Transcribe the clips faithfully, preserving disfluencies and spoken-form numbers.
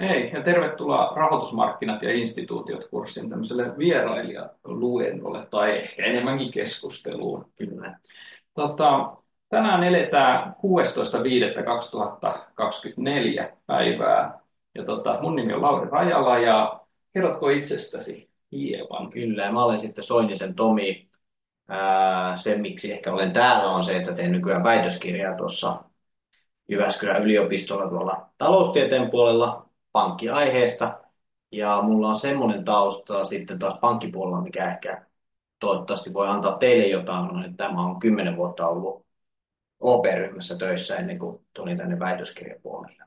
Hei, ja tervetuloa Rahoitusmarkkinat ja instituutiot kurssin tämmöiselle vierailijaluennolle tai ehkä enemmänkin keskusteluun. Kyllä. Tota, tänään eletään kuudestoista viidettä kaksituhattakaksikymmentäneljä päivää. Ja tota, mun nimi on Lauri Rajala ja kerrotko itsestäsi hieman? Kyllä, ja mä olen sitten Soinisen Tomi. Ää, se, miksi ehkä olen täällä, on se, että teen nykyään väitöskirjaa tuossa Jyväskylän yliopistolla tuolla taloustieteen puolella pankkiaiheesta. Ja mulla on semmoinen tausta sitten taas pankkipuolella, mikä ehkä toivottavasti voi antaa teille jotain. On, että tämä on kymmenen vuotta ollut O P-ryhmässä töissä ennen kuin tulin tänne väitöskirjapuolelle.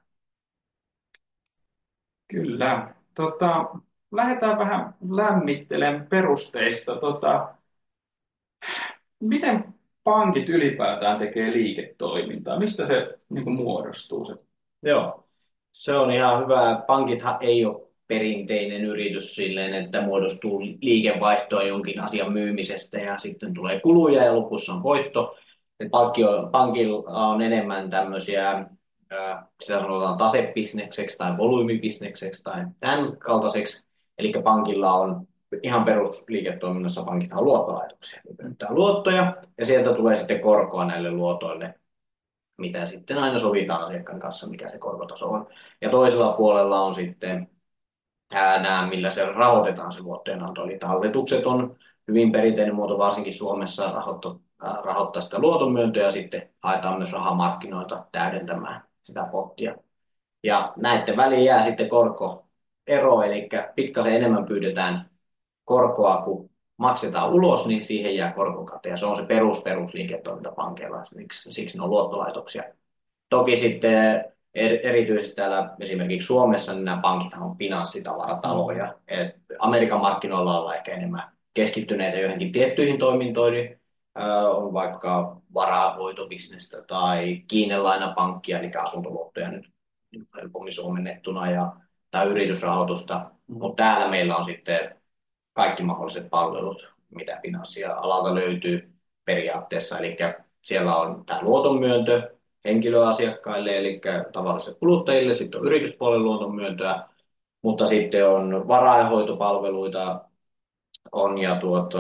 Kyllä. Tota, lähdetään vähän lämmittelemään perusteista. Tota, Miten pankit ylipäätään tekee liiketoimintaa? Mistä se niin kuin muodostuu? Se? Joo, se on ihan hyvä. Pankithan ei ole perinteinen yritys silleen, että muodostuu liikevaihtoa jonkin asian myymisestä ja sitten tulee kuluja ja lopussa on voitto. Et pankki on, pankilla on enemmän tämmöisiä, ää, sitä sanotaan tasebisnekseksi tai volyymibisnekseksi tai tämän kaltaiseksi. Eli pankilla on ihan perusliiketoiminnassa pankithan on luottolaitoksia. Ne pyytää luottoja ja sieltä tulee sitten korkoa näille luotoille, mitä sitten aina sovitaan asiakkaan kanssa, mikä se korkotaso on. Ja toisella puolella on sitten ää, nämä, millä se rahoitetaan se luottojenanto. Eli talletukset on hyvin perinteinen muoto, varsinkin Suomessa rahoittaa, ää, rahoittaa sitä luotonmyöntöä ja sitten haetaan myös rahamarkkinoita täydentämään sitä pottia. Ja näiden väliin jää sitten korkoero, eli pikkasen enemmän pyydetään korkoa kuin maksetaan ulos, niin siihen jää korkokate. Ja se on se perus, perusliiketoiminta pankeilla, siksi, siksi ne on luottolaitoksia. Toki sitten erityisesti täällä esimerkiksi Suomessa niin nämä pankit on finanssitavarataloja. Et Amerikan markkinoilla ollaan ehkä enemmän keskittyneitä joihinkin tiettyihin toimintoihin. On vaikka varahoitobisnestä tai kiinnelainapankkia, eli asuntoluottoja nyt helpommin suomennettuna, ja, tai yritysrahoitusta. Mutta täällä meillä on sitten kaikki mahdolliset palvelut, mitä finanssialalta löytyy periaatteessa. Eli siellä on tämä luotonmyyntö henkilöasiakkaille, eli tavallisille kuluttajille, sitten on yrityspuolen luotonmyöntöä, mutta sitten on varainhoitopalveluita on ja, tuota,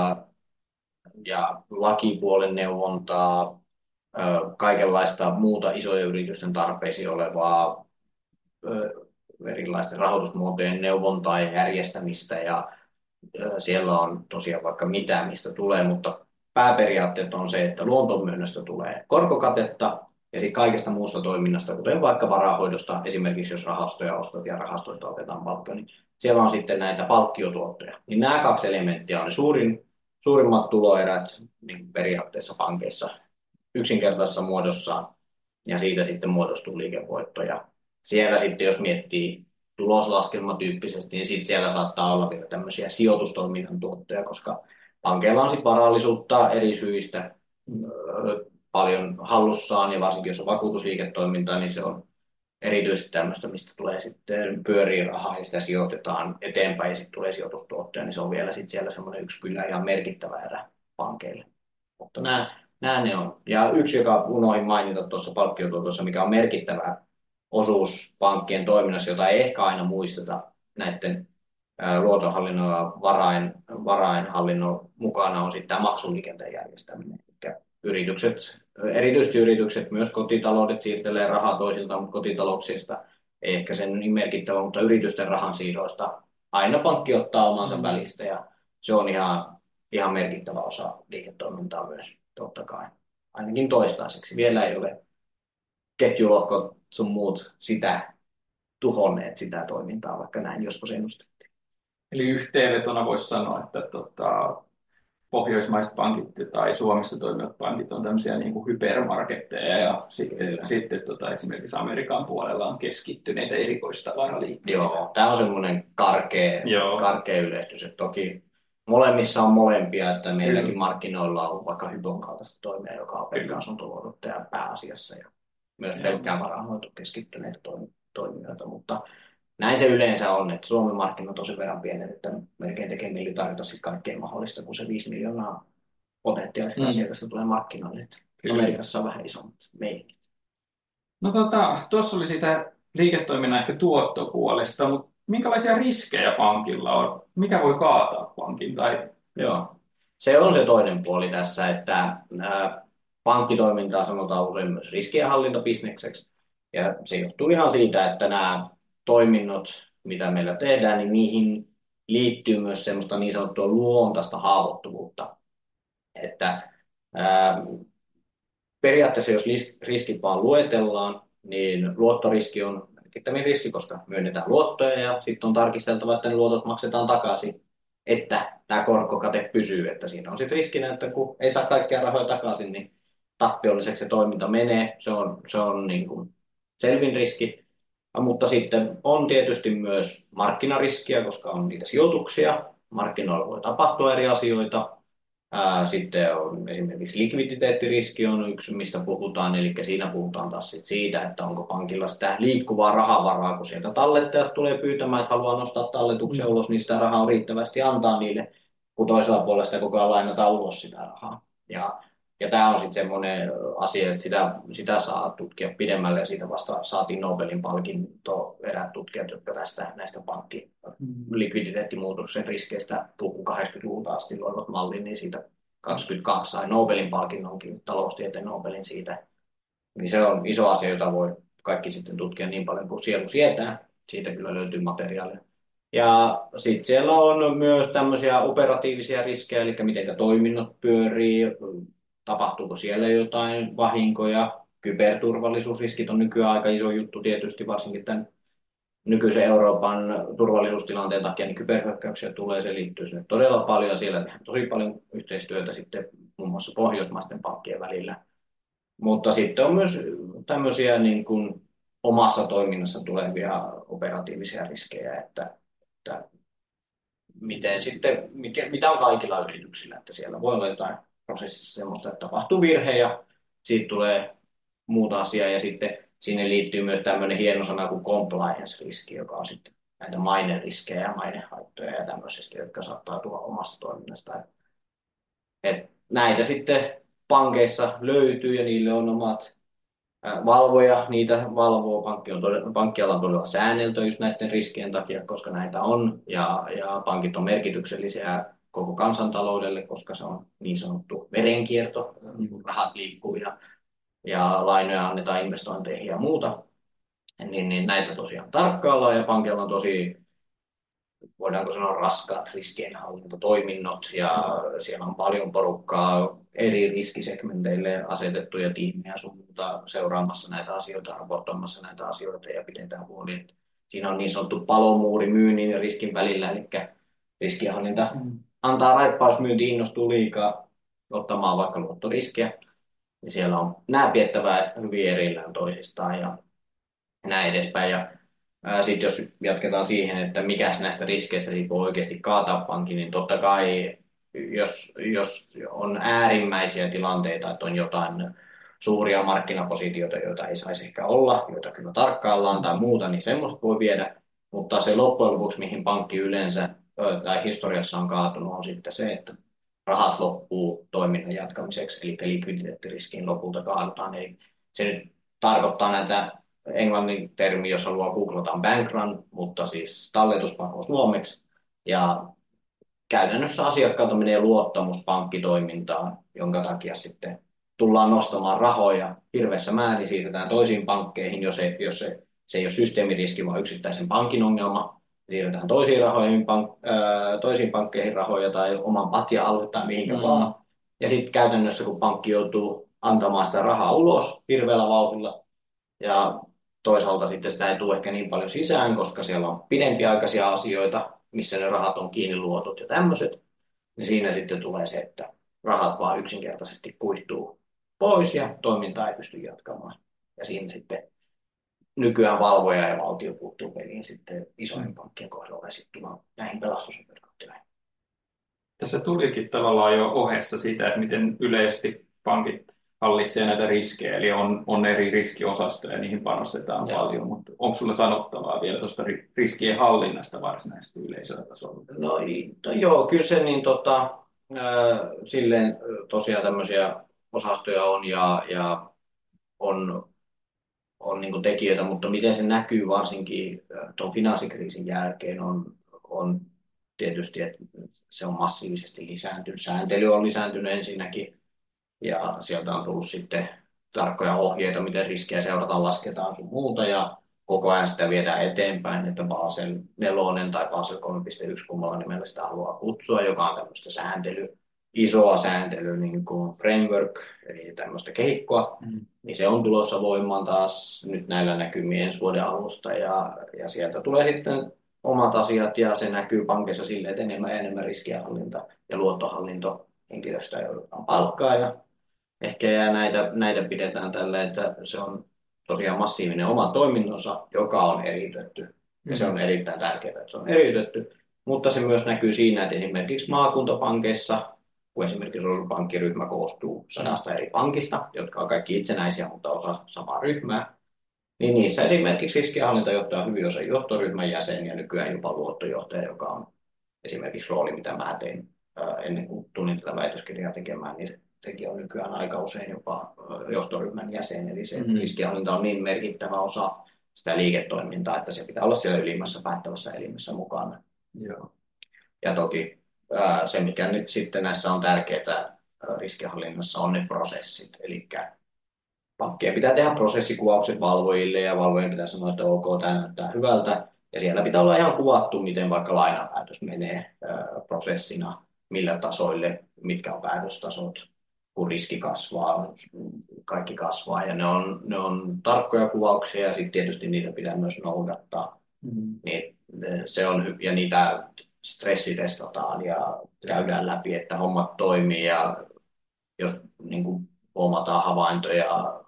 ja lakipuolen neuvontaa, kaikenlaista muuta isojen yritysten tarpeisiin olevaa erilaisten rahoitusmuotojen neuvontaa ja järjestämistä, ja siellä on tosiaan vaikka mitä, mistä tulee, mutta pääperiaatteet on se, että luotonmyynnöstä tulee korkokatetta ja sitten kaikesta muusta toiminnasta, kuten vaikka varahoidosta, esimerkiksi jos rahastoja ostat ja rahastoista otetaan palkka, niin siellä on sitten näitä palkkiotuottoja. Niin nämä kaksi elementtiä on ne suurin, suurimmat tuloerät niin periaatteessa pankeissa yksinkertaisessa muodossa, ja siitä sitten muodostuu liikevoitto. Ja siellä sitten, jos miettii tuloslaskelmatyyppisesti, niin sitten siellä saattaa olla vielä tämmöisiä sijoitustoiminnan tuottoja, koska pankeilla on sitten varallisuutta eri syistä paljon hallussaan, ja varsinkin jos on vakuutusliiketoimintaa, niin se on erityisesti tämmöistä, mistä tulee sitten pyörii rahaa ja sitä sijoitetaan eteenpäin ja sitten tulee sijoitustuottoja, niin se on vielä sitten siellä semmoinen yksi kyllä ihan merkittävä erä pankeille. Mutta nämä, nämä ne on. Ja yksi, joka unohdin mainita tuossa palkkiotuotossa, mikä on merkittävä osuus pankkien toiminnassa, jota ei ehkä aina muisteta näiden luotonhallinnon ja varain, varainhallinnon mukana, on sitten tämä maksuliikenteen järjestäminen. Eli yritykset, erityisesti yritykset, myös kotitaloudet siirtelee rahaa toisilta, mutta kotitalouksista ei ehkä sen niin merkittävä, mutta yritysten rahansiirroista aina pankki ottaa omansa mm. välistä, ja se on ihan, ihan merkittävä osa liiketoimintaa myös, totta kai. Ainakin toistaiseksi. Vielä ei ole ketjulohkot sun muut sitä tuhonneet sitä toimintaa, vaikka näin joskus ennustettiin. Eli yhteenvetona voisi sanoa, että tota, pohjoismaiset pankit tai Suomessa toimivat pankit on tämmöisiä niin kuin hypermarketteja ja sitten, sitten tota, esimerkiksi Amerikan puolella on keskittyneitä erikoistavaraliikkeitä. Joo, tämä on semmoinen karkea, Joo. karkea yleistys, että toki molemmissa on molempia, että meilläkin Kyllä. markkinoilla on vaikka Hypon kaltaista toimia, joka on pelkkä asuntoluotottaja pääasiassa ja myös Joo. pelkkään varainhoito keskittyneitä toimijoita, mutta näin se yleensä on, että Suomen markkinat on sen verran pienet, että melkein tekee mieli tarjota sitten kaikkein mahdollista, kun se viisi miljoonaa potentiaalista mm. asiakasta tulee markkinoille. Amerikassa on vähän isommat meininki. No tota, tuossa oli sitä liiketoiminnan ehkä tuottopuolesta, mutta minkälaisia riskejä pankilla on? Mikä voi kaataa pankin? Tai... Joo. Se on se toinen puoli tässä, että ää, pankkitoimintaa sanotaan usein myös riskienhallintabisnekseksi. Ja se johtuu ihan siitä, että nämä toiminnot, mitä meillä tehdään, niin niihin liittyy myös semmoista niin sanottua luontaista haavoittuvuutta. Että ää, periaatteessa jos riskit vaan luetellaan, niin luottoriski on merkittävin riski, koska myönnetään luottoja ja sitten on tarkisteltava, että ne luotot maksetaan takaisin, että tämä korkokate pysyy. Että siinä on sitten riskinä, että kun ei saa kaikkia rahoja takaisin, niin tappiolliseksi se toiminta menee. Se on, se on niin kuin selvin riski. Mutta sitten on tietysti myös markkinariskiä, koska on niitä sijoituksia. Markkinoilla voi tapahtua eri asioita. Ää, sitten on esimerkiksi likviditeettiriski on yksi, mistä puhutaan, eli siinä puhutaan taas sit siitä, että onko pankilla sitä liikkuvaa rahavaraa, kun sieltä tallettajat tulee pyytämään, että haluaa nostaa talletuksen mm. ulos, niin sitä rahaa on riittävästi antaa niille, kun toisella puolella sitä koko ajan lainataan ulos sitä rahaa. Ja, ja tämä on sitten semmoinen asia, että sitä, sitä saa tutkia pidemmälle, ja siitä vasta saatiin Nobelin palkinto eräät tutkijat, jotka tästä näistä pankki likviditeettimuutoksen riskeistä puhuu kahdeksankymmentäluvulta asti loivat mallin, niin siitä kaksikymmentäkaksi sai Nobelin palkinnonkin, taloustieteen Nobelin siitä. Niin se on iso asia, jota voi kaikki sitten tutkia niin paljon kuin sielu sietää. Siitä kyllä löytyy materiaalia. Ja sitten siellä on myös tämmöisiä operatiivisia riskejä, eli miten toiminnot pyörii, tapahtuuko siellä jotain vahinkoja. Kyberturvallisuusriskit on nykyään aika iso juttu tietysti, varsinkin tämän nykyisen Euroopan turvallisuustilanteen takia niin kyberhyökkäyksiä tulee, se liittyy sinne todella paljon. Siellä tehdään tosi paljon yhteistyötä sitten muun muassa pohjoismaisten pankkien välillä. Mutta sitten on myös tämmöisiä niin kuin omassa toiminnassa tulevia operatiivisia riskejä, että, että miten sitten, mikä, mitä on kaikilla yrityksillä, että siellä voi olla jotain prosessissa semmoista, että tapahtuu virhe ja siitä tulee muuta asiaa ja sitten sinne liittyy myös tämmöinen hieno sana kuin compliance-riski, joka on sitten näitä maineriskejä ja mainehaittoja ja tämmöisestä, jotka saattaa tulla omasta toiminnasta. Et näitä sitten pankeissa löytyy ja niille on omat valvoja, niitä valvoo. Pankki on todella, pankkiala on todella säännelty just näiden riskien takia, koska näitä on ja, ja pankit on merkityksellisiä koko kansantaloudelle, koska se on niin sanottu verenkierto, rahat liikkuu ja ja lainoja annetaan investointeihin ja muuta, niin, niin näitä tosiaan tarkkaillaan ja pankilla on tosi, voidaanko sanoa, raskaat riskienhallintatoiminnot ja siellä on paljon porukkaa eri riskisegmenteille asetettuja tiimejä sun muuta seuraamassa näitä asioita, raportoimassa näitä asioita ja pidetään huoli, että siinä on niin sanottu palomuuri myynnin ja riskin välillä, eli riskienhallinta antaa raippausmyynti innostuu liikaa ottamaan vaikka luottoriskiä. Ja siellä on nämä piettävää hyvin erillään toisistaan ja näin edespäin. Ja sitten jos jatketaan siihen, että mikä näistä riskeistä voi oikeasti kaataa pankin, niin totta kai jos, jos on äärimmäisiä tilanteita, että on jotain suuria markkinapositioita, joita ei saisi ehkä olla, joita kyllä tarkkaillaan tai muuta, niin semmoista voi viedä. Mutta se loppujen lopuksi, mihin pankki yleensä tai historiassa on kaatunut, on sitten se, että rahat loppuu toiminnan jatkamiseksi, eli likviditeettiriskiin lopulta kaadutaan. Eli se nyt tarkoittaa näitä englannin termi, jos haluaa googlataan bank run, mutta siis talletuspako suomeksi. Ja käytännössä asiakkaalta menee luottamus pankkitoimintaan, jonka takia sitten tullaan nostamaan rahoja hirveässä määrin, siirretään toisiin pankkeihin, jos, ei, jos se, se ei ole systeemiriski, vaan yksittäisen pankin ongelma. Siirretään toisiin, rahoihin, pank, ää, toisiin pankkeihin rahoja tai oman patja-alue tai mihinkä mm. vaan. Ja sitten käytännössä, kun pankki joutuu antamaan sitä rahaa ulos hirveällä vauhdilla, ja toisaalta sitten sitä ei tule ehkä niin paljon sisään, koska siellä on pidempiaikaisia asioita, missä ne rahat on kiinni, luotot ja tämmöiset, niin siinä sitten tulee se, että rahat vaan yksinkertaisesti kuihtuu pois ja toiminta ei pysty jatkamaan. Ja siinä sitten nykyään valvoja ja valtio puuttuu peliin sitten isojen pankkien kohdalla ja sitten tullaan näihin pelastusoperaatioihin. Tässä tulikin tavallaan jo ohessa sitä, että miten yleisesti pankit hallitsee näitä riskejä, eli on, on eri riskiosastoja ja niihin panostetaan ja paljon, mutta onko sulla sanottavaa vielä tuosta riskien hallinnasta varsinaisesti yleisellä tasolla? No, no joo, kyllä se niin tota, äh, silleen tosiaan tämmöisiä osastoja on ja, ja on on niin kuin tekijöitä, mutta miten se näkyy varsinkin tuon finanssikriisin jälkeen on, on tietysti, että se on massiivisesti lisääntynyt. Sääntely on lisääntynyt ensinnäkin ja sieltä on tullut sitten tarkkoja ohjeita, miten riskejä seurataan, lasketaan sun muuta ja koko ajan sitä viedään eteenpäin, että Basel neljä tai Basel kolme piste yksi, kummalla nimellä sitä haluaa kutsua, joka on tämmöistä sääntely, isoa sääntely niin kuin framework, eli tämmöistä kehikkoa, mm. niin se on tulossa voimaan taas nyt näillä näkymin ensi vuoden alusta ja, ja sieltä tulee sitten omat asiat ja se näkyy pankissa sille, että enemmän ja enemmän riskienhallinta ja luottohallinto henkilöstöä joudutaan palkkaa ja ehkä ja näitä, näitä pidetään tällä, että se on tosiaan massiivinen oma toiminnonsa, joka on eriytetty. Ja se on erittäin tärkeää, että se on eriytetty. Mutta se myös näkyy siinä, että esimerkiksi maakuntapankeissa, kun esimerkiksi osuuspankkiryhmä koostuu sadasta eri pankista, jotka on kaikki itsenäisiä, mutta osa samaa ryhmää, niin niissä esimerkiksi riskienhallintajohtaja on hyvin osa johtoryhmän jäsen ja nykyään jopa luottojohtaja, joka on esimerkiksi rooli, mitä mä tein ennen kuin tulin tätä väitöskirjaa tekemään, niin sekin on nykyään aika usein jopa johtoryhmän jäsen, eli se mm-hmm. riskienhallinta on niin merkittävä osa sitä liiketoimintaa, että se pitää olla siellä ylimmässä päättävässä elimessä mukana. Joo. Ja toki se, mikä nyt sitten näissä on tärkeää riskienhallinnassa, on ne prosessit, eli pankkien pitää tehdä prosessikuvaukset valvojille ja valvojien pitää sanoa, että ok, tämä näyttää hyvältä, ja siellä pitää olla ihan kuvattu, miten vaikka lainapäätös menee prosessina, millä tasoille, mitkä on päätöstasot, kun riski kasvaa, kaikki kasvaa ja ne on, ne on tarkkoja kuvauksia ja sitten tietysti niitä pitää myös noudattaa. Mm-hmm. Niin, se on, ja niitä stressitestataan ja käydään läpi, että hommat toimii ja jos niin kuin huomataan havaintoja,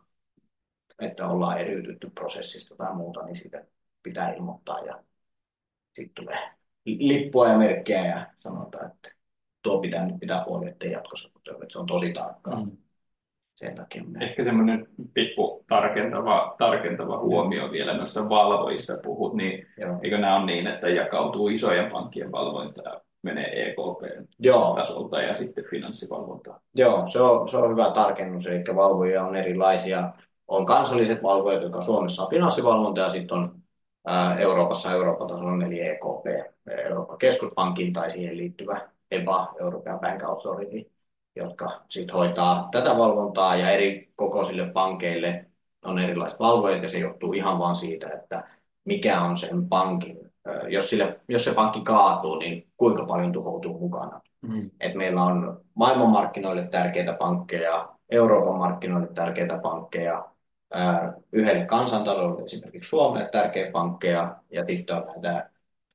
että ollaan eriytytty prosessista tai muuta, niin sitä pitää ilmoittaa ja sitten tulee lippua ja merkkejä ja sanotaan, että tuo pitää nyt pitää huoli, ettei jatkossa toteudu, että se on tosi tarkkaa. Mm. Sen takia minä... Ehkä semmoinen pikku tarkentava, tarkentava huomio vielä noista valvojista puhut, niin Joo. eikö nämä ole niin, että jakautuu isojen pankkien valvonta menee E K P-tasolta ja sitten finanssivalvontaan? Joo, se on, se on hyvä tarkennus, eli valvojia on erilaisia. On kansalliset valvojat, jotka Suomessa on finanssivalvonta ja sitten on ää, Euroopassa Euroopan tasolla eli E K P, Euroopan keskuspankin tai siihen liittyvä E B A, European Bank Authority, jotka sitten hoitaa tätä valvontaa ja eri kokoisille pankeille on erilaiset valvojat ja se johtuu ihan vaan siitä, että mikä on sen pankin, jos, sille, jos se pankki kaatuu, niin kuinka paljon tuhoutuu mukana. Mm. Et meillä on maailmanmarkkinoille tärkeitä pankkeja, Euroopan markkinoille tärkeitä pankkeja, yhdelle kansantaloudelle, esimerkiksi Suomelle tärkeitä pankkeja ja sitten on näitä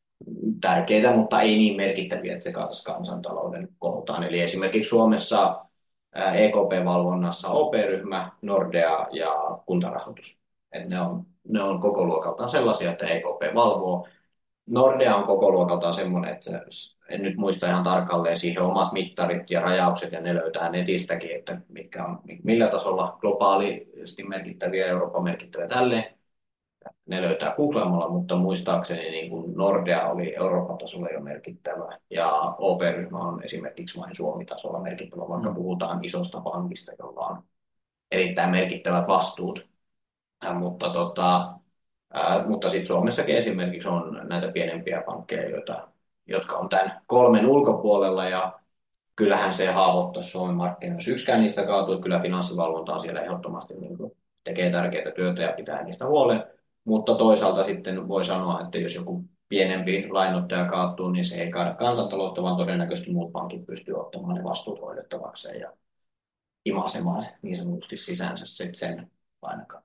tärkeitä, mutta ei niin merkittäviä, että se kansantalouden kohutaan. Eli esimerkiksi Suomessa E K P-valvonnassa O P-ryhmä, Nordea ja Kuntarahoitus. Et ne, on, ne on koko luokaltaan sellaisia, että E K P valvoo. Nordea on koko luokaltaan semmoinen, että en nyt muista ihan tarkalleen siihen omat mittarit ja rajaukset, ja ne löytää netistäkin, että mitkä on, millä tasolla globaalisti merkittäviä, Euroopan merkittäviä tälleen. Ne löytää googlaamalla, mutta muistaakseni niin kuin Nordea oli Euroopan tasolla jo merkittävä ja O P-ryhmä on esimerkiksi vain Suomi-tasolla merkittävä, vaikka mm. puhutaan isosta pankista, jolla on erittäin merkittävät vastuut. Äh, mutta tota, äh, mutta sitten Suomessakin esimerkiksi on näitä pienempiä pankkeja, joita, jotka on tämän kolmen ulkopuolella ja kyllähän se haavoittaisi Suomen markkinoissa. Yksikään niistä kaatuu, että kyllä finanssivalvonta on siellä ehdottomasti niin kuin tekee tärkeää työtä ja pitää niistä huolen. Mutta toisaalta sitten voi sanoa, että jos joku pienempi lainoittaja kaatuu, niin se ei kaada kansantaloutta, vaan todennäköisesti muut pankit pystyy ottamaan ne vastuut hoidettavakseen ja imasemaan niin sanotusti sisäänsä sen lainakaan.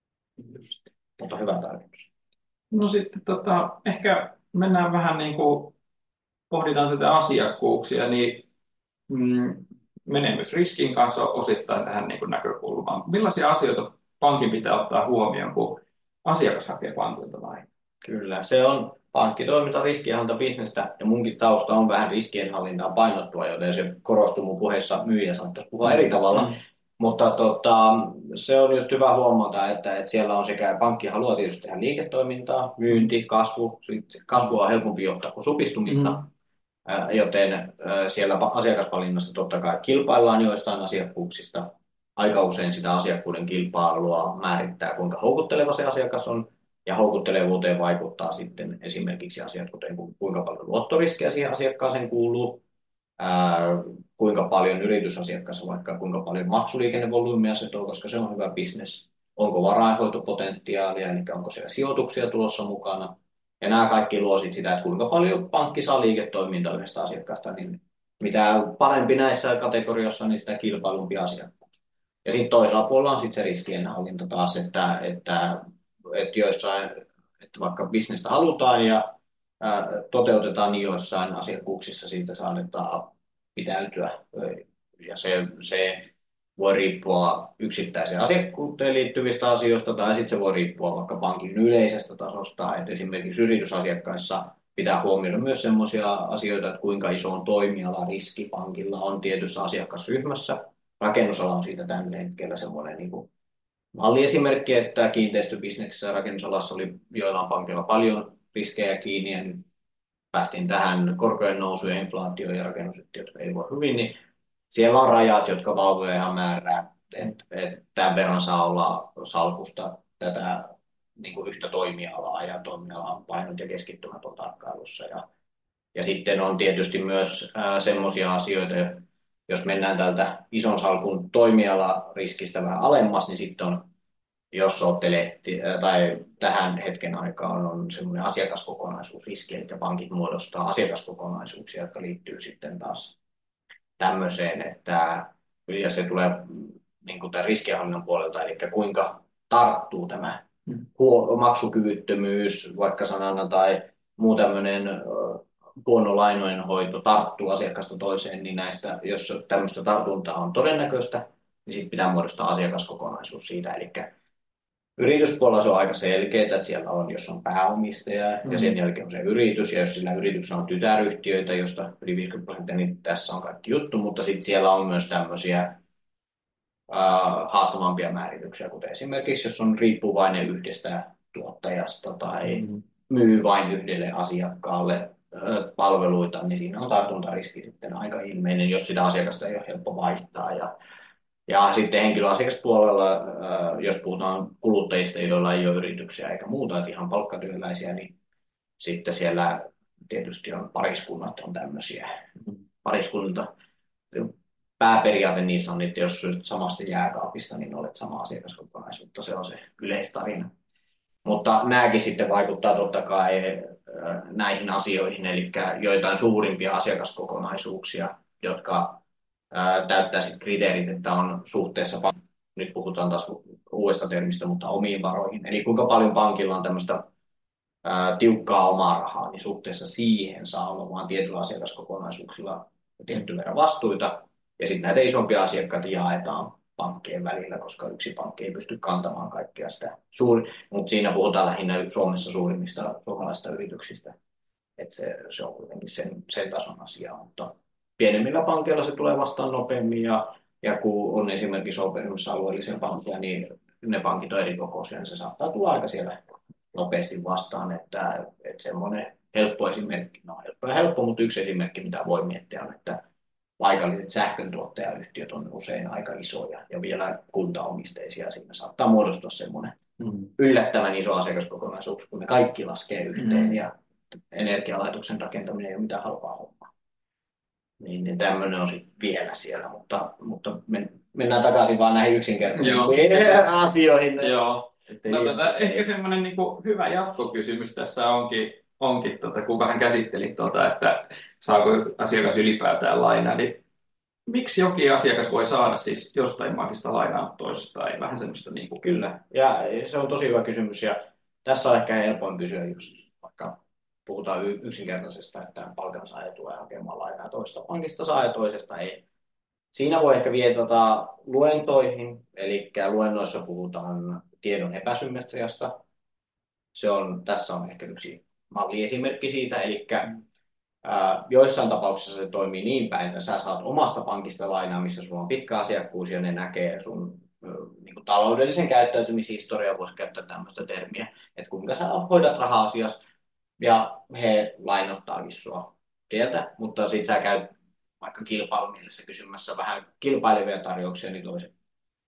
Mutta hyvä tarkoitus. No sitten tota, ehkä mennään vähän niin kuin pohditaan tätä asiakkuuksia, niin mm, menee myös riskin kanssa osittain tähän niin kuin näkökulmaan. Millaisia asioita pankin pitää ottaa huomioon, kun asiakas hakee pankilta vai? Kyllä, se on pankkitoiminta, riskienhallintabisnestä ja munkin tausta on vähän riskienhallintaa painottua, joten se korostuu mun puheessa myyjä saattaisi puhua eri tavalla. Mm. Mutta tota, se on just hyvä huomata, että, että siellä on sekä pankki haluaa tietysti tehdä liiketoimintaa, myynti, kasvu, kasvua on helpompi johtaa kuin supistumista. Mm. Joten siellä asiakasvalinnassa totta kai kilpaillaan joistain asiakkuuksista aika usein sitä asiakkuuden kilpailua määrittää, kuinka houkutteleva se asiakas on, ja houkuttelevuuteen vaikuttaa sitten esimerkiksi asiat, kuten kuinka paljon luottoriskejä siihen asiakkaaseen kuuluu, ää, kuinka paljon yritysasiakkaassa vaikka kuinka paljon maksuliikennevolyymia se tuo, koska se on hyvä bisnes. Onko varainhoitopotentiaalia, eli onko siellä sijoituksia tulossa mukana. Ja nämä kaikki luo sit sitä, että kuinka paljon pankki saa liiketoimintaa yhdestä asiakkaasta, niin mitä parempi näissä kategorioissa, niin sitä kilpailumpi asiakkaat. Ja sitten toisella puolella on sitten se riskienhallinta taas, että, että, että, joissain, että vaikka bisnestä halutaan ja ää, toteutetaan, niin joissain asiakkuuksissa siitä saadetaan pitäytyä. Ja se, se voi riippua yksittäiseen asiakkuuteen liittyvistä asioista, tai sitten se voi riippua vaikka pankin yleisestä tasosta, että esimerkiksi yritysasiakkaissa pitää huomioida myös sellaisia asioita, että kuinka iso on toimiala riski pankilla on tietyssä asiakasryhmässä. Rakennusala on siitä tällä hetkellä semmoinen niin kuin malliesimerkki, että kiinteistöbisneksessä ja rakennusalassa oli joillain pankilla paljon riskejä kiinni, ja nyt päästiin tähän korkojen nousuun ja inflaatioon ja rakennusyhtiöt ei voi hyvin, niin siellä on rajat, jotka valvoja ihan määrää, että et tämän verran saa olla salkusta tätä niin kuin yhtä toimialaa ja toimialan painot ja keskittymät on tarkkailussa. Ja, ja sitten on tietysti myös semmoisia asioita, jos mennään tältä ison salkun toimialariskistä vähän alemmas, niin sitten on, jos olette lehti, tai tähän hetken aikaan on semmoinen asiakaskokonaisuusriski, eli pankit muodostaa asiakaskokonaisuuksia, jotka liittyy sitten taas tämmöiseen, että ja se tulee niin kuin tämän riskienhallinnan puolelta, eli kuinka tarttuu tämä huo- maksukyvyttömyys, vaikka sanana, tai muu tämmöinen huono lainojenhoito tarttuu asiakasta toiseen, niin näistä, jos tämmöistä tartuntaa on todennäköistä, niin sitten pitää muodostaa asiakaskokonaisuus siitä, eli yrityspuolella se on aika selkeää, että siellä on, jos on pääomistaja mm-hmm. ja sen jälkeen on se yritys, ja jos sillä yrityksellä on tytäryhtiöitä, josta yli viisikymmentä prosenttia, niin tässä on kaikki juttu, mutta sitten siellä on myös tämmöisiä äh, haastavampia määrityksiä, kuten esimerkiksi jos on riippuvainen yhdestä tuottajasta tai mm-hmm. myy vain yhdelle asiakkaalle äh, palveluita, niin siinä on tartuntariski sitten aika ilmeinen, jos sitä asiakasta ei ole helppo vaihtaa. Ja Ja sitten henkilöasiakaspuolella, jos puhutaan kuluttajista, joilla ei ole yrityksiä eikä muuta, että ihan palkkatyöläisiä, niin sitten siellä tietysti on pariskunnat on tämmöisiä. Pariskunta, pääperiaate niissä on, että jos syöt samasta jääkaapista, niin olet sama asiakaskokonaisuutta, se on se yleistarina. Mutta nämäkin sitten vaikuttaa totta kai näihin asioihin, eli joitain suurimpia asiakaskokonaisuuksia, jotka täyttää sitten kriteerit, että on suhteessa, nyt puhutaan taas uudesta termistä, mutta omiin varoihin. Eli kuinka paljon pankilla on tämmöistä ää, tiukkaa omaa rahaa, niin suhteessa siihen saa olla vaan tietyillä asiakaskokonaisuuksilla tietty verran vastuita. Ja sitten näitä isompia asiakkaita jaetaan pankkien välillä, koska yksi pankki ei pysty kantamaan kaikkea sitä. Suuri, mutta siinä puhutaan lähinnä Suomessa suurimmista suomalaisista yrityksistä. Että se, se on kuitenkin sen, sen tason asia, mutta pienemmillä pankeilla se tulee vastaan nopeammin, ja, ja kun on esimerkiksi operissa alueellisia pankkeja, niin ne pankit on eri kokoisia, niin se saattaa tulla aika siellä nopeasti vastaan, että, että semmoinen helppo esimerkki, no helppo ja helppo, mutta yksi esimerkki, mitä voi miettiä, on, että paikalliset sähköntuottajayhtiöt on usein aika isoja ja vielä kuntaomisteisia, siinä saattaa muodostua semmoinen mm. yllättävän iso asiakaskokonaisuus, kun ne kaikki laskee yhteen, mm. ja energialaitoksen rakentaminen ei ole mitään halpaa hommaa. Niin, niin tämmöinen on sitten vielä siellä, mutta, mutta mennään takaisin vaan näihin yksinkertaisiin asioihin. Joo. No, tätä, ehkä semmoinen niin kuin hyvä jatkokysymys tässä onkin, onkin tuota, kun vähän käsittelin, tuota, että saako asiakas ylipäätään lainaa, niin miksi jokin asiakas voi saada siis jostain pankista lainaa toisesta? Ei vähän semmoista niin kuin... Kyllä, ja se on tosi hyvä kysymys, ja tässä on ehkä helpoin kysyä just vaikka puhutaan yksinkertaisesta, että palkansaaja tulee hakemaan lainaa toista pankista, saa ja toisesta ei. Siinä voi ehkä vietata luentoihin, eli luennoissa puhutaan tiedon epäsymmetriasta. Se on, tässä on ehkä yksi malliesimerkki siitä, eli ää, joissain tapauksissa se toimii niin päin, että sä saat omasta pankista lainaa, missä sulla on pitkä asiakkuus ja ne näkee sun niin kuin taloudellisen käyttäytymishistoriaa, voisi käyttää tämmöistä termiä, että kuinka sä hoidat raha-asiassa, ja he lainottaakin sua kieltä, mutta sitten sä käyt vaikka kilpailumielessä kysymässä vähän kilpailevia tarjouksia, niin toiset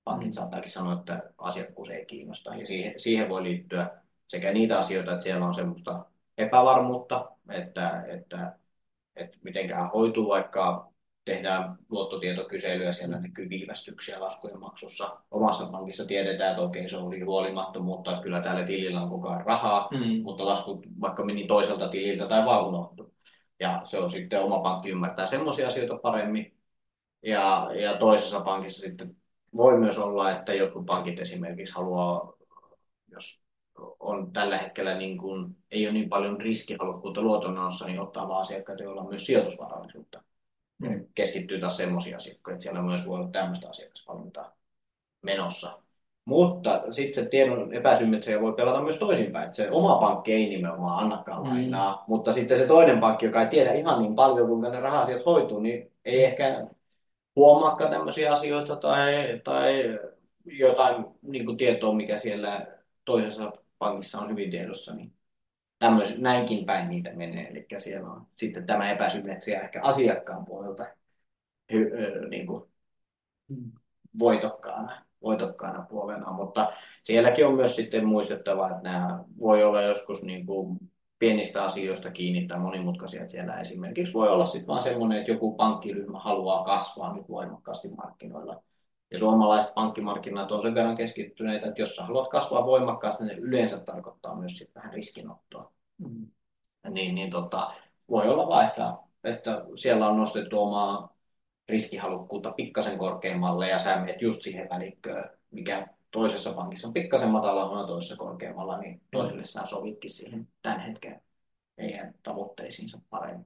pankit Mm. saattaakin sanoa, että asiakkuus ei kiinnosta. Ja siihen, siihen voi liittyä sekä niitä asioita, että siellä on semmoista epävarmuutta, että, että, että mitenkään hoituu, vaikka tehdään luottotietokyselyä, siellä näkyy viivästyksiä laskujen maksussa. Omassa pankissa tiedetään, että okei, se oli huolimattomuutta, että kyllä täällä tilillä on koko ajan rahaa, Mm. mutta lasku vaikka meni toiselta tililtä tai vaan unohtui. Ja se on sitten oma pankki ymmärtää semmoisia asioita paremmin. Ja, ja toisessa pankissa sitten voi myös olla, että jotkut pankit esimerkiksi haluaa, jos on tällä hetkellä niin kuin, ei ole niin paljon riskihalukkuutta luotonnossa, niin ottaa vaan asiakkaita, joilla on myös sijoitusvarallisuutta. Ja Mm. keskittyy taas semmoisia asiakkaita, että siellä myös voi olla tämmöistä asiakasvalintaa menossa. Mutta sitten se tiedon epäsymmetria voi pelata myös toisinpäin, että se oma pankki ei nimenomaan annakaan Mm. lainaa, mutta sitten se toinen pankki, joka ei tiedä ihan niin paljon, kuinka ne raha-asiat hoituu, niin ei ehkä huomaakaan tämmöisiä asioita tai, tai jotain niin kuin tietoa, mikä siellä toisessa pankissa on hyvin tiedossa, niin tämmöis, näinkin päin niitä menee. Eli siellä on sitten tämä epäsymmetria ehkä asiakkaan puolelta hy, ö, niin kuin Mm. voitokkaana, voitokkaana puolena, mutta sielläkin on myös sitten muistettava, että nämä voi olla joskus niin kuin pienistä asioista kiinni tai monimutkaisia, että siellä esimerkiksi voi olla sitten vaan semmoinen, että joku pankkiryhmä haluaa kasvaa nyt voimakkaasti markkinoilla. Ja suomalaiset pankkimarkkinat on sen verran keskittyneitä, että jos sä haluat kasvaa voimakkaasti, niin yleensä tarkoittaa myös sitten vähän riskinottoa. Mm. Niin, niin tota, voi olla vaan, että, että siellä on nostettu omaa riskihalukkuutta pikkasen korkeammalle ja sä menet just siihen välikköön, mikä toisessa pankissa on pikkasen matalalla, toisessa korkeammalla, niin Mm. toiselle sä sovitkin siihen tämän hetken heidän tavoitteisiinsa paremmin.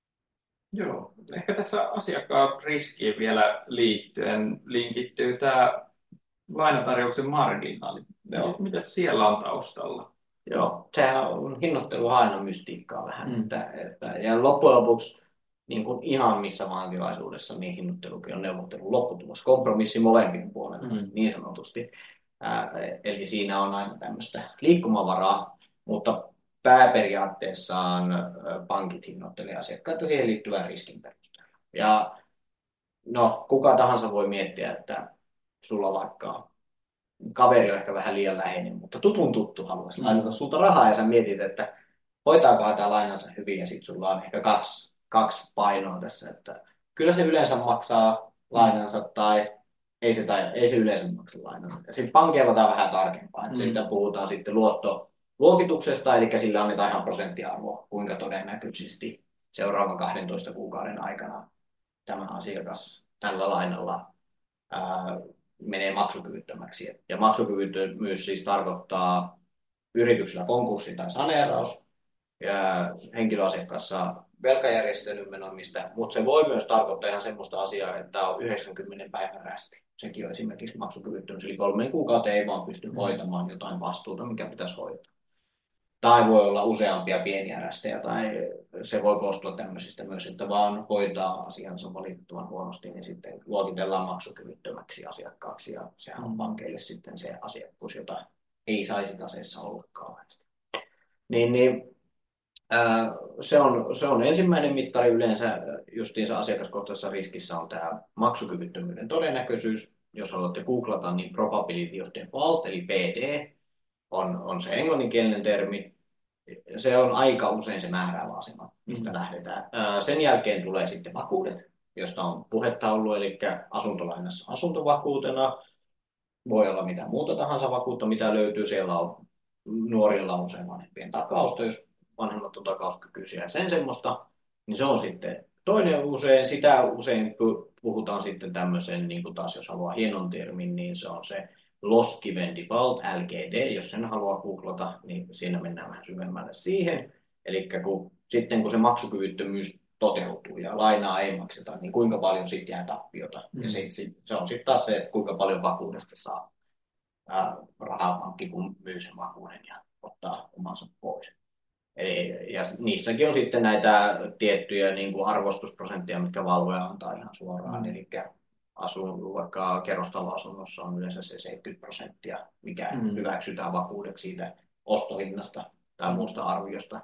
Joo, ehkä tässä asiakkaan riskiin vielä liittyen linkittyy tämä lainatarjouksen marginaali. Joo. Mitä siellä on taustalla? Joo, sehän on hinnoittelu aina mystiikkaa vähän. Mm. Että, että, ja loppujen lopuksi niin kuin ihan missä vaan tilaisuudessa, niin hinnoittelukin on neuvottelun lopputulos. Kompromissi molempien puolelta, Mm. niin sanotusti. Ää, eli siinä on aina tämmöistä liikkumavaraa, mutta pääperiaatteessaan ää, pankit hinnoittelee asiakkaita siihen liittyvän riskin perusteella. Ja no, kuka tahansa voi miettiä, että sulla vaikka kaveri on ehkä vähän liian läheinen, mutta tutun tuttu haluaisi Mm. lainata sulta rahaa ja sä mietit, että hoitaakohan tämä lainansa hyvin ja sitten sulla on ehkä kaksi, kaksi painoa tässä, että kyllä se yleensä maksaa lainansa tai ei se, tai, ei se yleensä maksa lainansa. Ja sitten pankeilla tämä on vähän tarkempaa, että siitä Mm. puhutaan sitten luottoluokituksesta, eli sillä annetaan ihan prosenttiarvoa, kuinka todennäköisesti seuraavan kahdentoista kuukauden aikana tämä asiakas tällä lainalla ää, menee maksukyvyttömäksi. Ja maksukyvyttömyys siis tarkoittaa yrityksellä konkurssi tai saneeraus, ja henkilöasiakkaassa saa velkajärjestelyn menomista, mutta se voi myös tarkoittaa ihan semmoista asiaa, että tämä on yhdeksänkymmentä päivän rästi. Sekin on esimerkiksi maksukyvyttömyys, eli kolmeen kuukauteen ei vaan pysty Mm. hoitamaan jotain vastuuta, mikä pitäisi hoitaa. Tai voi olla useampia pieniä rästejä, tai se voi koostua tämmöisistä myös, että vaan hoitaa asiansa valitettavan huonosti, niin sitten luokitellaan maksukyvyttömäksi asiakkaaksi, ja sehän on Mm. pankeille sitten se asiakkuus, jota ei saisi taseessa olla kauheasti. Niin, niin ää, se, on, se on ensimmäinen mittari yleensä justiinsa asiakaskohtaisessa riskissä on tämä maksukyvyttömyyden todennäköisyys. Jos haluatte googlata, niin probability of default, eli P D, on, on se englanninkielinen termi. Se on aika usein se määräävä asema, mistä Mm. lähdetään. Ää, sen jälkeen tulee sitten vakuudet, josta on puhetta ollut, eli asuntolainassa asuntovakuutena. Voi olla mitä muuta tahansa vakuutta, mitä löytyy. Siellä on nuorilla on usein vanhempien takausta, jos vanhemmat on takauskykyisiä ja sen semmoista, niin se on sitten toinen usein. Sitä usein puhutaan sitten tämmöisen, niin kuin taas jos haluaa hienon termin, niin se on se Loss Given Default, L G D, jos sen haluaa googlata, niin siinä mennään vähän syvemmälle siihen. Eli kun, sitten kun se maksukyvyttömyys toteutuu ja lainaa ei makseta, niin kuinka paljon sitten jää tappiota. Mm. Ja se, se on sitten taas se, että kuinka paljon vakuudesta saa rahapankki, kun myy sen vakuuden ja ottaa omansa pois. Eli, ja niissäkin on sitten näitä tiettyjä niin kuin arvostusprosentteja, mitkä valvoja antaa ihan suoraan. Mm. Eli asun, vaikka kerrostaloasunnossa on yleensä se seitsemänkymmentä prosenttia, mikä mm. hyväksytään vakuudeksi siitä ostohinnasta tai muusta arviosta.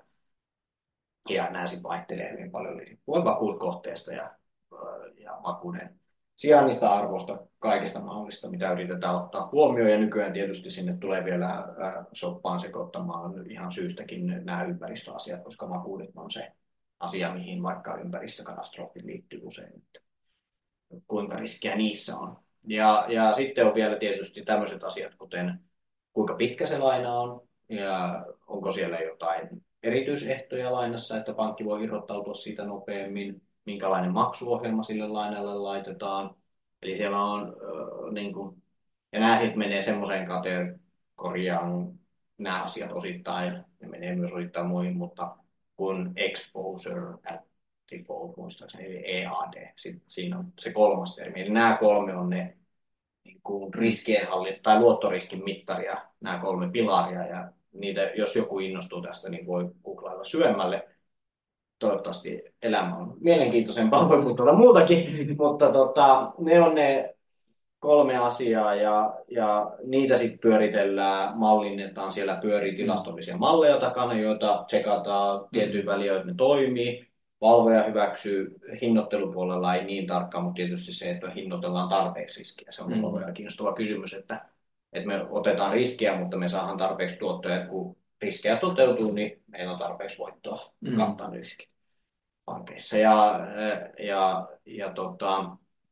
Ja nämä sitten vaihtelee hyvin paljon riippuen vakuuskohteesta ja, ja vakuuden sijainnista, arvosta, kaikesta mahdollista, mitä yritetään ottaa huomioon. Ja nykyään tietysti sinne tulee vielä ää, soppaan sekoittamaan ihan syystäkin nämä ympäristöasiat, koska vakuudet on se asia, mihin vaikka ympäristökatastrofit liittyy usein, että kuinka riskiä niissä on. Ja, ja sitten on vielä tietysti tämmöiset asiat, kuten kuinka pitkä se laina on, ja onko siellä jotain erityisehtoja lainassa, että pankki voi irrottautua siitä nopeammin, minkälainen maksuohjelma sille lainalle laitetaan. Eli siellä on, äh, niin kuin, ja nämä sitten menee semmoiseen kategoriaan, nämä asiat osittain, ne menee myös osittain muihin, mutta kun exposure at default, muistaakseni, eli E A D, sitten siinä on se kolmas termi. Eli nämä kolme on ne niin kuin riskienhallinta tai luottoriskin mittaria, nämä kolme pilaria, ja niitä, jos joku innostuu tästä, niin voi googlailla syvemmälle. Toivottavasti elämä on mielenkiintoisempaa kuin tuota muutakin, mutta tota, ne on ne kolme asiaa, ja, ja niitä sitten pyöritellään, mallinnetaan, siellä pyörii tilastollisia malleja takana, joita tsekataan tietyin väliin, että ne toimii. Valvoja hyväksyy, hinnoittelupuolella ei niin tarkkaan, mutta tietysti se, että hinnoitellaan tarpeeksi riskiä. Se on mm. valvoja kiinnostava kysymys, että, että me otetaan riskiä, mutta me saadaan tarpeeksi tuottoja, kun riskejä toteutuu, niin meillä on tarpeeksi voittoa mm. kattaa riskit pankeissa. Ja, ja, ja tota,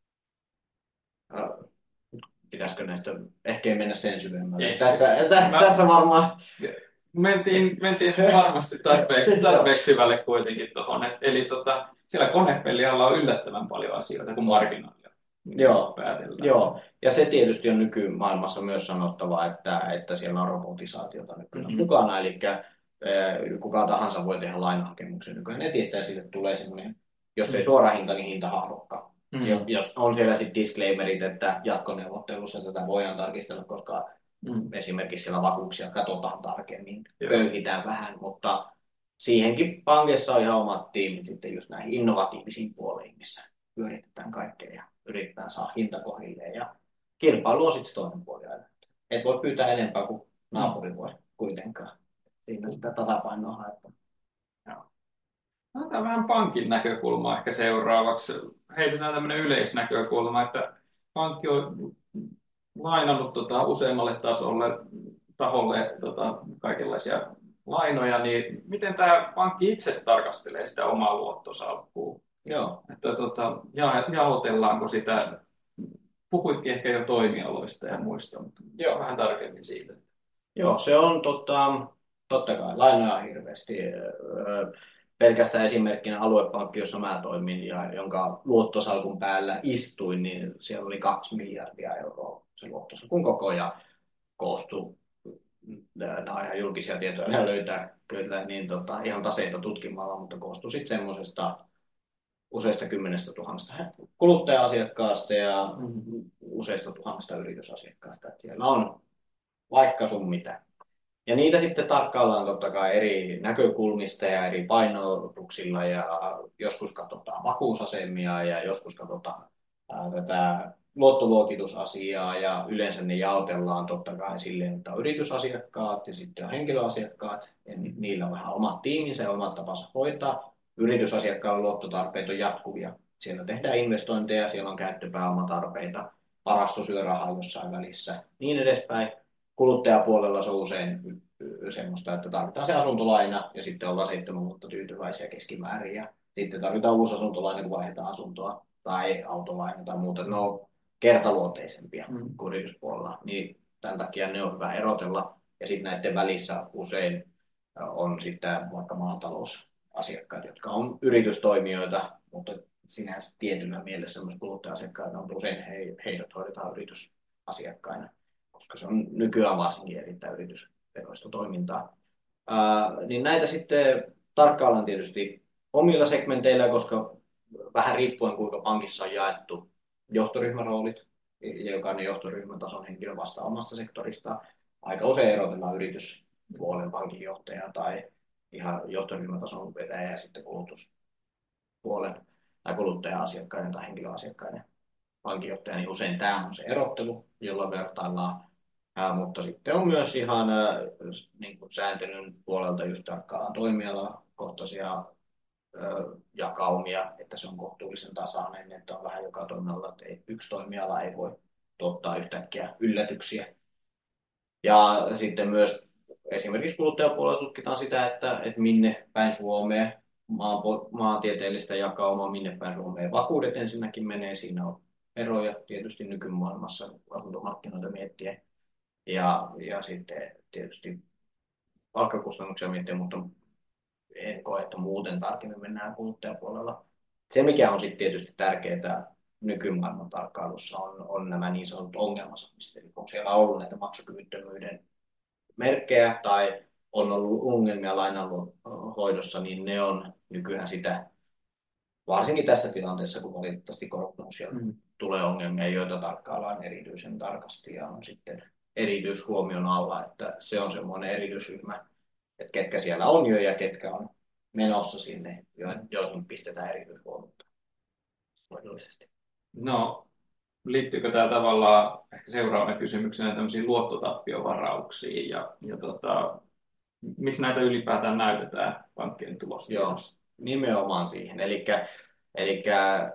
pitäisikö näistä, ehkä ei mennä sen syvemmälle. Tässä, tä, mä, tässä varmaan... Mentiin, mentiin varmasti tarpeeksi, tarpeeksi syvälle kuitenkin tuohon. Eli tota, siellä konepelialla on yllättävän paljon asioita kuin marginaalia. Joo, joo, ja se tietysti on nykymaailmassa myös sanottava, että, että siellä on robotisaatiota nykyään mm-hmm. mukana, eli kuka tahansa voi tehdä lainahakemuksen nykyään netistä, ja siitä tulee semmoinen, jos ei mm-hmm. suora hinta, niin hintahaarukka. Mm-hmm. Jos on siellä sitten disclaimerit, että jatkoneuvottelussa tätä voidaan tarkistella, koska mm-hmm. esimerkiksi siellä vakuuksia katsotaan tarkemmin, Joo. pöyhitään vähän, mutta siihenkin pankissa on ihan omat tiimit sitten just näihin innovatiivisiin puoliin, missä pyöritetään kaikkea ja yritetään saada hinta kohdilleen. Ja kilpailu on sitten se toinen puoli aina. Et voi pyytää enempää kuin naapuri voi kuitenkaan. Siinä sitä tasapainoa haetaan. Otetaan vähän pankin näkökulmaa ehkä seuraavaksi. Heitetään tämmöinen yleisnäkökulma, että pankki on lainannut tota useammalle tasolle, taholle tota, kaikenlaisia lainoja, niin miten tämä pankki itse tarkastelee sitä omaa luottosalkkua? Joo. Että tota, jaotellaanko sitä, puhuitkin ehkä jo toimialoista ja muista, mutta Joo. vähän tarkemmin siitä. Joo, se on tota, totta kai lainoja hirveästi. Pelkästään esimerkkinä aluepankki, jossa mä toimin ja jonka luottosalkun päällä istuin, niin siellä oli kaksi miljardia euroa se luottosalkun koko ja koostui, nämä on ihan julkisia tietoja löytää kyllä, niin tota, ihan taseita tutkimalla, mutta koostui sitten semmoisesta useista kymmenestä tuhannesta kuluttaja-asiakkaasta ja useista tuhannesta yritysasiakkaasta. Että siellä on vaikka sun mitä. Ja niitä sitten tarkkaillaan totta kai eri näkökulmista ja eri painotuksilla ja joskus katsotaan vakuusasemia ja joskus katsotaan ää, tätä luottoluokitusasiaa ja yleensä ne jaotellaan totta kai silleen, että on yritysasiakkaat ja sitten on henkilöasiakkaat ja niillä on vähän omat tiiminsä ja omat tapansa hoitaa. Yritysasiakkailla luottotarpeet on jatkuvia. Siellä tehdään investointeja, siellä on käyttöpääomatarpeita, varasto syö rahaa jossain välissä, niin edespäin. Kuluttajapuolella se on usein semmoista, että tarvitaan se asuntolaina ja sitten ollaan seitsemän vuotta tyytyväisiä keskimäärin ja sitten tarvitaan uusi asuntolaina, kun vaihdetaan asuntoa tai autolaina tai muuta. Ne on kertaluonteisempia mm. kuin yrityspuolella, niin tämän takia ne on hyvä erotella. Ja sitten näiden välissä usein on sitten vaikka maatalousasiakkaat, jotka on yritystoimijoita, mutta sinänsä tietyllä mielessä myös kuluttaja-asiakkaita on usein he, heidät hoidetaan yritysasiakkaina, koska se on nykyään varsinkin erittäin yritysveroista toimintaa. Ää, niin näitä sitten tarkkaillaan tietysti omilla segmenteillä, koska vähän riippuen kuinka pankissa on jaettu johtoryhmäroolit, ja jokainen johtoryhmätason henkilö vastaa omasta sektoristaan. Aika usein erotellaan yrityspuolen pankinjohtaja tai ihan johtoryhmätason vetäjä ja sitten kulutuspuolen tai kuluttaja-asiakkaiden tai henkilöasiakkaiden pankinjohtaja, niin usein tämä on se erottelu, jolla vertaillaan. Ää, mutta sitten on myös ihan ää, niin kuin sääntelyn puolelta just tarkkaan toimialakohtaisia jakaumia, että se on kohtuullisen tasainen, että on vähän joka toimialalla, että ei, yksi toimiala ei voi tuottaa yhtäkkiä yllätyksiä. Ja sitten myös esimerkiksi kuluttajapuolella tutkitaan sitä, että, että minne päin Suomea maantieteellistä jakaumaa, minne päin Suomeen vakuudet ensinnäkin menee. Siinä on eroja tietysti nykymaailmassa asuntomarkkinoita miettiä. Ja, ja sitten tietysti palkkakustannuksia miettiä, mutta en koe, että muuten tarkemmin mennään kuluttajapuolella. Se, mikä on sitten tietysti tärkeää nykymaailman tarkkailussa, on, on nämä niin sanotut ongelmasat, eli kun siellä on ollut näitä maksukyvyttömyyden merkkejä tai on ollut ongelmia lainanhoidossa, hoidossa, niin ne on nykyään sitä, varsinkin tässä tilanteessa, kun valitettavasti korkonousijalla mm. tulee ongelmia, joita tarkkaillaan erityisen tarkasti ja on sitten erityishuomion alla, että se on semmoinen erityisryhmä, että ketkä siellä on jo ja ketkä on menossa sinne, joihin pistetään erityishuomiota mahdollisesti. No, liittyykö tämä tavallaan ehkä seuraavana kysymyksenä tämmöisiin luottotappiovarauksiin ja, ja tota, miksi näitä ylipäätään näytetään pankkien tulostiedossa? Joo, nimenomaan siihen. Eli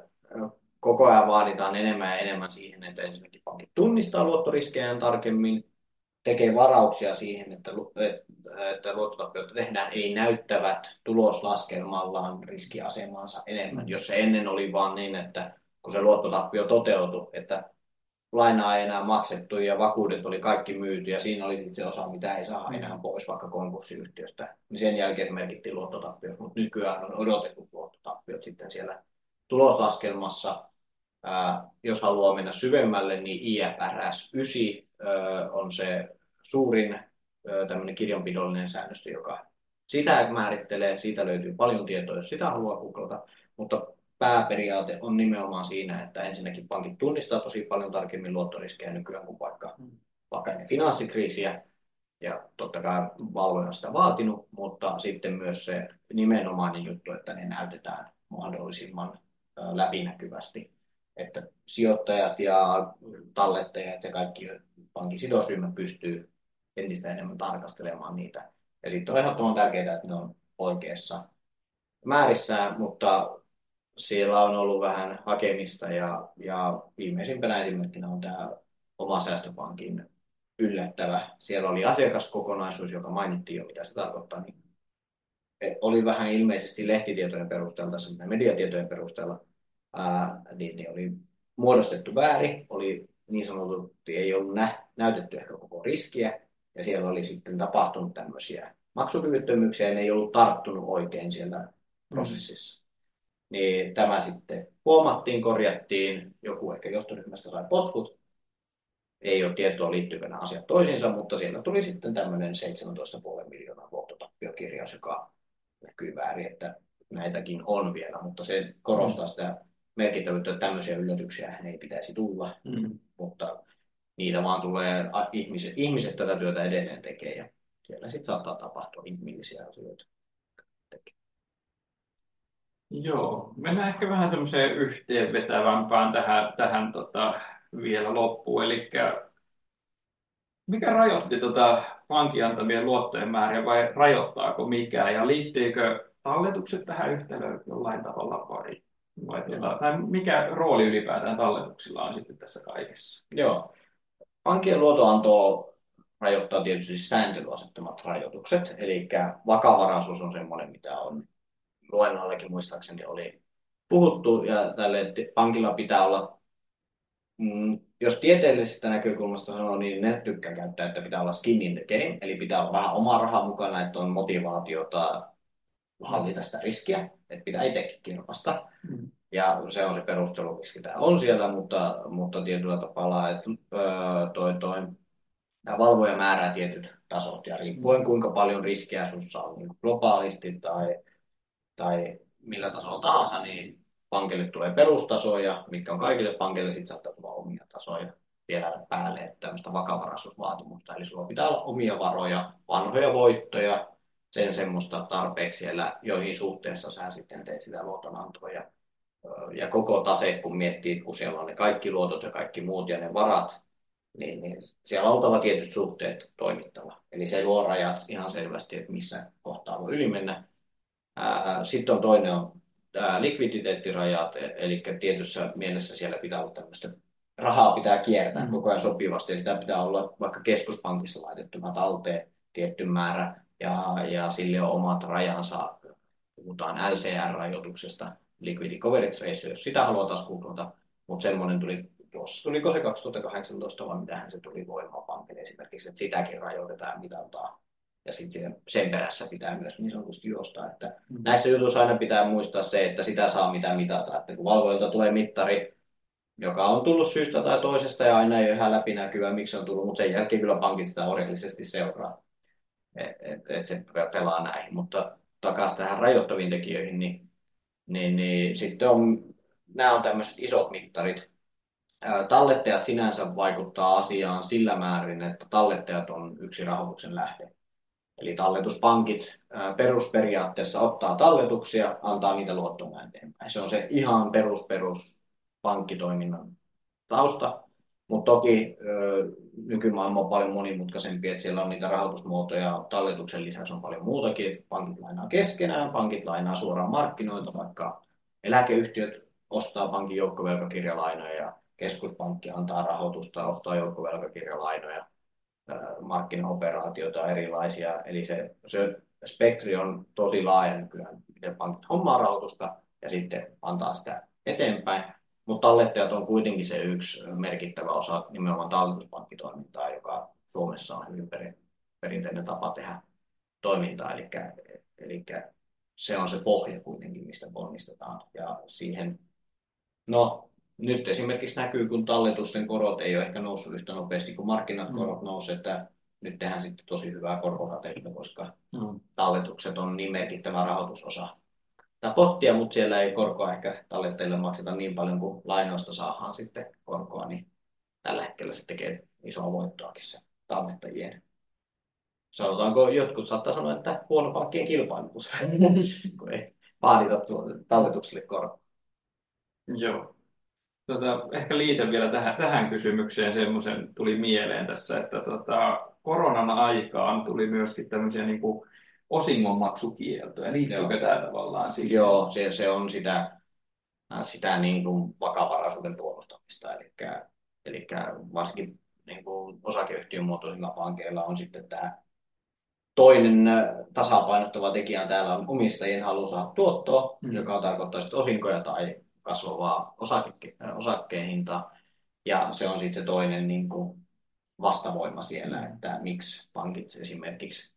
koko ajan vaaditaan enemmän ja enemmän siihen, että ensinnäkin pankit tunnistaa luottoriskejään tarkemmin, tekee varauksia siihen, että, että luottotappiota tehdään, ei näyttävät tuloslaskelmallaan riskiasemansa enemmän. Mm. Jos se ennen oli vaan niin, että kun se luottotappio toteutui, että lainaa ei enää maksettu ja vakuudet oli kaikki myyty ja siinä oli se osa, mitä ei saa enää pois vaikka konkurssiyhtiöstä, niin sen jälkeen merkittiin luottotappiot, mutta nykyään on odotetut luottotappiot sitten siellä tuloslaskelmassa. Ää, jos haluaa mennä syvemmälle, niin I F R S yhdeksän ää, on se suurin ää, tämmöinen kirjanpidollinen säännöstö, joka sitä määrittelee. Siitä löytyy paljon tietoa, jos sitä haluaa googlata, mutta pääperiaate on nimenomaan siinä, että ensinnäkin pankit tunnistaa tosi paljon tarkemmin luottoriskejä nykyään kuin vaikka, vaikka ennen finanssikriisiä, ja totta kai valvoja on sitä vaatinut, mutta sitten myös se nimenomainen juttu, että ne näytetään mahdollisimman läpinäkyvästi, että sijoittajat ja tallettajat ja kaikki pankin sidosryhmät pystyy entistä enemmän tarkastelemaan niitä. Ja sitten on ehdottoman tärkeää, että ne on oikeassa määrissään, mutta siellä on ollut vähän hakemista ja, ja viimeisimpänä esimerkkinä on tämä oma säästöpankin yllättävä. Siellä oli asiakaskokonaisuus, joka mainittiin jo, mitä se tarkoittaa. Niin oli vähän ilmeisesti lehtitietojen perusteella, tässä mediatietojen perusteella, ää, niin, niin oli muodostettu väärin, oli niin sanotusti ei ollut nä- näytetty ehkä koko riskiä, ja siellä oli sitten tapahtunut tämmöisiä maksukyvyttömyyksiä, ja ne ei ollut tarttunut oikein siellä prosessissa. Mm. Niin tämä sitten huomattiin, korjattiin, joku ehkä johtoryhmästä sai potkut. Ei ole tietoa liittyykö nämä asiat toisiinsa, mutta siellä tuli sitten tämmöinen seitsemäntoista pilkku viisi miljoonaa luottotappio-kirjaus, joka näkyy väärin, että näitäkin on vielä, mutta se korostaa sitä merkittävyyttä, että tämmöisiä yllätyksiä ei pitäisi tulla, mm. mutta niitä vaan tulee, ihmiset, ihmiset tätä työtä edelleen tekee ja siellä sitten saattaa tapahtua inhimillisiä asioita. Joo, mennään ehkä vähän semmoiseen yhteenvetävämpään tähän, tähän tota, vielä loppuun. Eli mikä rajoitti tota pankin antamien luottojen määriä vai rajoittaako mikään? Ja liittyykö talletukset tähän yhtälöön jollain tavalla vai, vai tuota, tai mikä rooli ylipäätään talletuksilla on sitten tässä kaikessa? Joo, pankkien luotonantoa rajoittaa tietysti sääntelyasettamat rajoitukset, eli vakavaraisuus on semmoinen, mitä on luennoillakin muistaakseni oli puhuttu, ja tälle pankilla pitää olla, mm, jos tieteellisestä näkökulmasta sanoo, niin ne tykkää käyttää, että pitää olla skin in the game, eli pitää olla vähän omaa rahaa mukana, että on motivaatiota hallita sitä riskiä, että pitää itsekin kirpasta. Mm. Ja se on se perustelu, miksi tämä on siellä, mutta, mutta tietyllä tapaa, että öö, toi, toi, valvoja määrää tietyt tasot, ja riippuen kuinka paljon riskiä sinussa on niin globaalisti tai tai millä tasolla tahansa, niin pankille tulee perustasoja, mitkä on kaikille pankeille, sitten saattaa tulla omia tasoja vielä päälle, että tämmöistä vakavaraisuusvaatimusta. Eli sulla pitää olla omia varoja, vanhoja voittoja, sen semmoista tarpeeksi siellä, joihin suhteessa sä sitten teet sitä luotonantoa. Ja, ja koko tase, kun miettii, kun siellä on ne kaikki luotot ja kaikki muut ja ne varat, niin, niin siellä on oltava tietyt suhteet toimittava. Eli se luo rajat ihan selvästi, että missä kohtaa voi yli mennä. Sitten on toinen on ää, likviditeettirajat, e- eli tietyssä mielessä siellä pitää olla tämmöistä rahaa pitää kiertää Mm. koko ajan sopivasti, ja sitä pitää olla vaikka keskuspankissa laitettuna talteen tietty määrä, ja, ja sille on omat rajansa. Puhutaan L C R-rajoituksesta, liquidity coverage ratio, jos sitä haluaa taas googlata, mutta semmoinen tuli tuossa, tuliko se kaksituhattakahdeksantoista vai mitähän se tuli voimaan pankille esimerkiksi, että sitäkin rajoitetaan ja mitataan. Ja sitten sen perässä pitää myös niin sanotusti juosta. Että mm. Näissä jutuissa aina pitää muistaa se, että sitä saa mitä mitata. Että kun valvoilta tulee mittari, joka on tullut syystä tai toisesta ja aina ei ole ihan läpinäkyvä, miksi on tullut, mutta sen jälkeen kyllä pankit sitä orjallisesti seuraa. Että et, et se pelaa näihin. Mutta takaisin tähän rajoittaviin tekijöihin, niin, niin, niin sitten on, nämä on tämmöiset isot mittarit. Tallettajat sinänsä vaikuttaa asiaan sillä määrin, että tallettajat on yksi rahoituksen lähde. Eli talletuspankit perusperiaatteessa ottaa talletuksia, antaa niitä luottona eteenpäin. Se on se ihan perus, perus pankkitoiminnan tausta. Mutta toki nykymaailma on paljon monimutkaisempi, että siellä on niitä rahoitusmuotoja. Talletuksen lisäksi on paljon muutakin, että pankit lainaa keskenään, pankit lainaa suoraan markkinoilta, vaikka eläkeyhtiöt ostaa pankin joukkovelkakirjalainoja ja keskuspankki antaa rahoitusta, ostaa joukkovelkakirjalainoja, markkinaoperaatioita erilaisia, eli se, se spektri on tosi laaja nykyään, miten pankit hommaa rahoitusta ja sitten antaa sitä eteenpäin, mutta tallettajat on kuitenkin se yksi merkittävä osa nimenomaan talletuspankkitoimintaa, joka Suomessa on hyvin perinteinen tapa tehdä toimintaa, eli, eli se on se pohja kuitenkin, mistä ponnistetaan ja siihen, no nyt esimerkiksi näkyy, kun talletusten korot ei ole ehkä noussut yhtä nopeasti kuin markkinat korot nousi, että nyt tehdään sitten tosi hyvää korkokatetta, koska mm. talletukset on niin merkittävä rahoitusosa tämä pottia, mutta siellä ei korkoa ehkä tallettajille makseta niin paljon kuin lainoista saadaan sitten korkoa, niin tällä hetkellä se tekee isoa voittoakin se tallettajien. Sanotaanko, jotkut saattaa sanoa, että huono pankkien kilpailutus, kun ei vaadita talletukselle korkoa. Joo. Tota, ehkä liitän vielä tähän, tähän kysymykseen semmoisen tuli mieleen tässä, että tota, koronan aikaan tuli myöskin tämmöisiä niin kuin osingonmaksukieltoja. Liittyykö tämä tavallaan siihen? Joo, se, se on sitä, sitä niin kuin vakavaraisuuden puolustamista. Eli, eli varsinkin niin kuin osakeyhtiön muotoisilla pankeilla on sitten tämä toinen tasapainottava tekijä täällä on omistajien halu saada tuottoa, mm. joka tarkoittaa sitten osinkoja tai kasvavaa osake, osakkeen hintaa. Ja se on sitten se toinen niin kuin vastavoima siellä, että miksi pankit esimerkiksi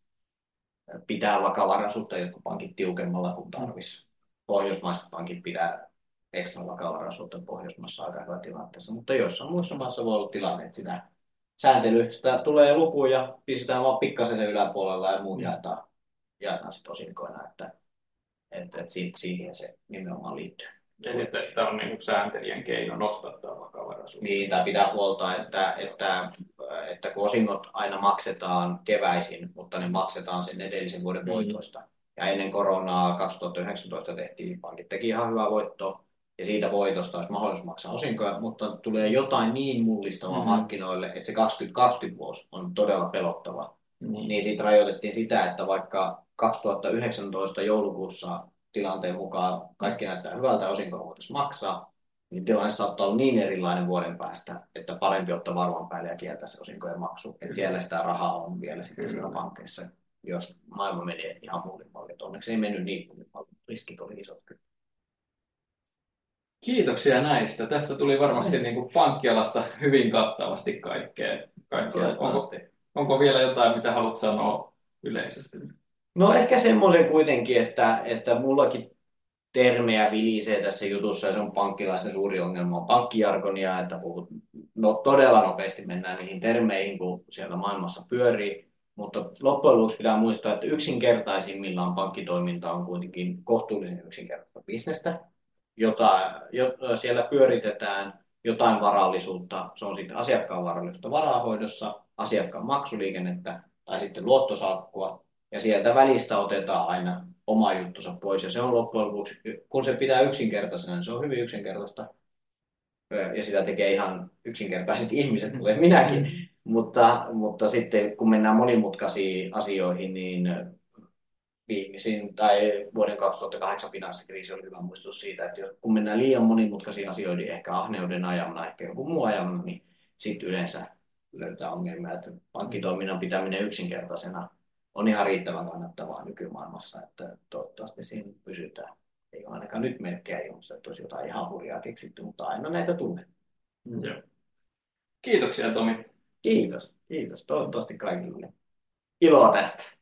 pitää vakavaraisuutta, jotkut pankit tiukemmalla kuin tarvitsisi. Pohjoismaiset pankit pitää ekstra vakavaraisuutta Pohjoismaissa aika hyvä tilanteessa, mutta joissain muissa maissa voi olla tilanne, että sitä sääntelystä tulee lukuja, pistetään vaan pikkasen sen yläpuolella ja muut mm. jaetaan, jaetaan sitten osinkoina, että, että, että siihen se nimenomaan liittyy. Eli että tämä on niin sääntelijän keino nostattaa vakavaraisuutta. Niin, tämä pitää huolta, että, että, että kun osingot aina maksetaan keväisin, mutta ne maksetaan sen edellisen vuoden mm. voitoista. Ja ennen koronaa kaksituhattayhdeksäntoista tehtiin, pankit teki ihan hyvää voittoa, ja siitä voitosta olisi mahdollisuus maksaa osinkoja, mutta tulee jotain niin mullistavaa mm-hmm. markkinoille, että se kaksituhattakaksikymmentä vuosi on todella pelottava. Mm-hmm. Niin siitä rajoitettiin sitä, että vaikka kaksituhattayhdeksäntoista joulukuussa tilanteen mukaan kaikki näyttää hyvältä ja osinkoa voitaisiin maksaa, niin tilanne saattaa olla niin erilainen vuoden päästä, että parempi ottaa varman päälle ja kieltää se osinkojen maksu. Että siellä sitä rahaa on vielä sitten siellä pankkeissa, jos maailma menee ihan muille mallit. Onneksi ei mennyt niin, kun riskit oli isot kyllä. Kiitoksia näistä. Tässä tuli varmasti niin kuin pankkialasta hyvin kattavasti kaikkea. kaikkea. Onko, onko vielä jotain, mitä haluat sanoa yleisesti? No ehkä semmoisen kuitenkin, että, että mullakin termejä vilisee tässä jutussa ja se on pankkilaisten suuri ongelma on pankkijargonia, että puhut, no, todella nopeasti mennään niihin termeihin, kun siellä maailmassa pyörii. Mutta loppujen lopuksi pitää muistaa, että yksinkertaisimmillaan pankkitoiminta on kuitenkin kohtuullisen yksinkertaista bisnestä, jota jo, siellä pyöritetään jotain varallisuutta, se on sitten asiakkaan varallisuutta varahoidossa, asiakkaan maksuliikennettä tai sitten luottosalkkua, ja sieltä välistä otetaan aina oma juttunsa pois, ja se on loppujen lopuksi, kun se pitää yksinkertaisena, niin se on hyvin yksinkertaista, ja sitä tekee ihan yksinkertaiset ihmiset, kuten minäkin, mutta, mutta sitten kun mennään monimutkaisiin asioihin, niin viimeisin tai vuoden kaksituhattakahdeksan finanssikriisi oli hyvä muistutus siitä, että jos, kun mennään liian monimutkaisiin asioihin, ehkä ahneuden ajamana, ehkä joku muu ajamana, niin sitten yleensä löytää ongelmia, että pankkitoiminnan pitäminen yksinkertaisena on ihan riittävän kannattavaa nykymaailmassa, että toivottavasti siinä pysytään. Ei ole ainakaan nyt merkkejä ilmassa, että olisi jotain ihan hurjaa keksitty, mutta aina näitä tunne. Joo. Kiitoksia Tomi. Kiitos, kiitos. Toivottavasti kaikille iloa tästä.